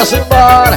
simbora.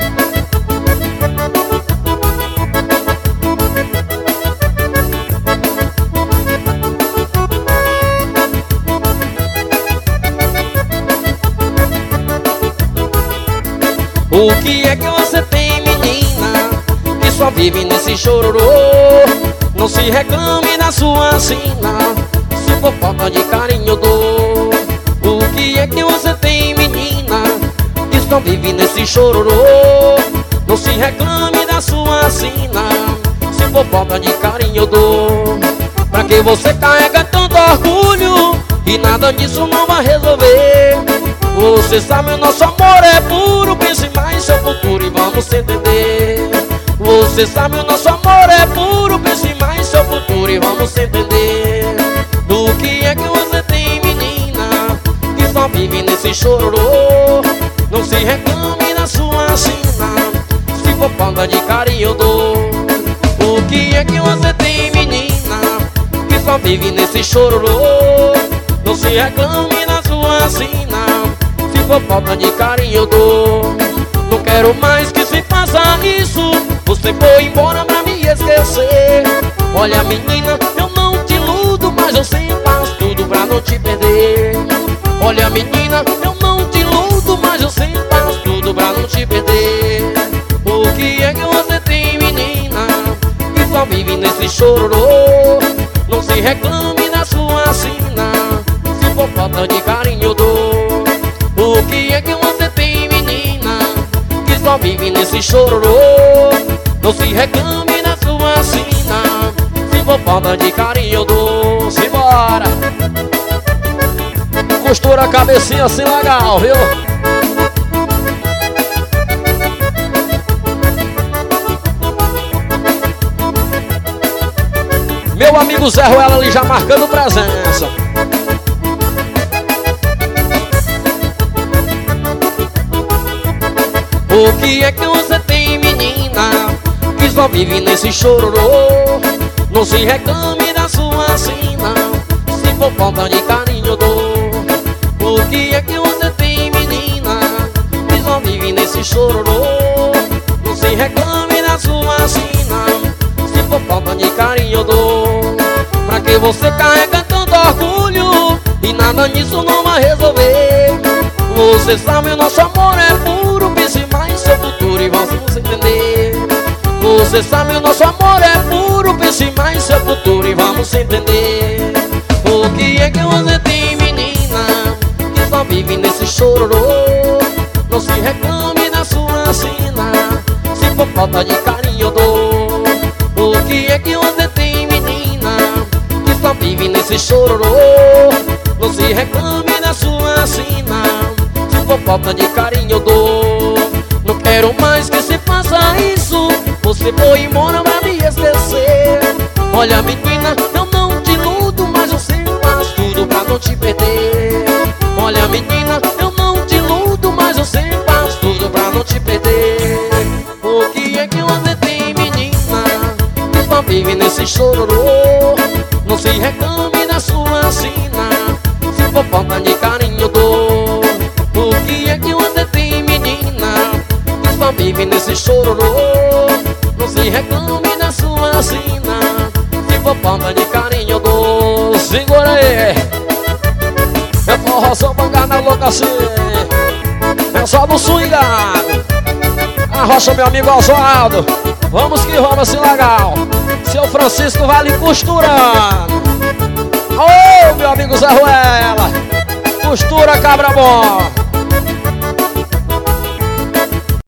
O que é que você tem, menina, que só vive nesse chororô? Não se reclame da sua sina, se for falta de carinho eu dou. O que é que você tem, menina, que só vive nesse chororô? Não se reclame da sua sina, se for falta de carinho eu dou. Pra que você carrega tanto orgulho e nada disso não vai resolver? Você sabe o nosso amor é puro, pense mais seu futuro e vamos se entender. Você sabe o nosso amor é puro, pense mais seu futuro e vamos se entender. Do que é que você tem, menina, que só vive nesse chororô? Não se reclame da sua sina, se for falta de carinho eu dou. O que é que você tem, menina, que só vive nesse chororô? Não se reclame da sua sina, se for falta de carinho eu dou. Não quero mais que se faça isso, você foi embora pra me esquecer. Olha menina, eu não te iludo, mas eu sempre faço tudo pra não te perder. Olha menina, eu não te iludo, mas eu sempre faço tudo pra não te perder. O que é que você tem, menina, que só vive nesse chororô? Não se reclame da sua sina, se for falta de carinho eu dou. O que é que você tem, menina, que só vive nesse chororô? Não se reclame da sua sina, se for falta de carinho eu dou. Simbora! Costura a cabecinha assim legal, viu? Meu amigo Zé Ruela ali já marcando presença. O que é que você tem, menina, que só vive nesse chororô? Não se reclame da sua sina, se for falta de carinho eu dou. O que é que você tem, menina, que só vive nesse chororô? Não se reclame da sua sina, se for falta de carinho eu dou. Pra que você carrega tanto orgulho e nada disso não vai resolver? Você sabe o nosso amor é puro, pense mais seu futuro e vamos entender. Você sabe o nosso amor é puro, pense mais seu futuro e vamos entender. O que é que você tem, menina, que só vive nesse chororô? Não se reclame da sua sina, se for falta de carinho eu dou. O que é que você tem, menina, que só vive nesse chororô? Não se reclame da sua sina, se for falta de carinho eu dou. Não quero mais que se faça isso, você foi embora pra me esquecer. Olha menina, eu não te iludo, mas eu sempre faço tudo pra não te perder. Olha menina, eu não te iludo, mas eu sempre faço tudo pra não te perder. O que é que você tem, menina, que só vive nesse chororô? Não se reclame da sua sina, se for falta de carinho eu dou. O que é que você tem, menina, que só vive nesse chororô? Não se reclame da sua sina, se for falta de carinho eu dou. Segura aí, é forró só pancada louca assim, é só do swingado. Arrocha meu amigo Oswaldo, vamos que vamos assim legal. Seu Francisco vai lhe costurando. Ô meu amigo Zé Ruela, costura cabra bom.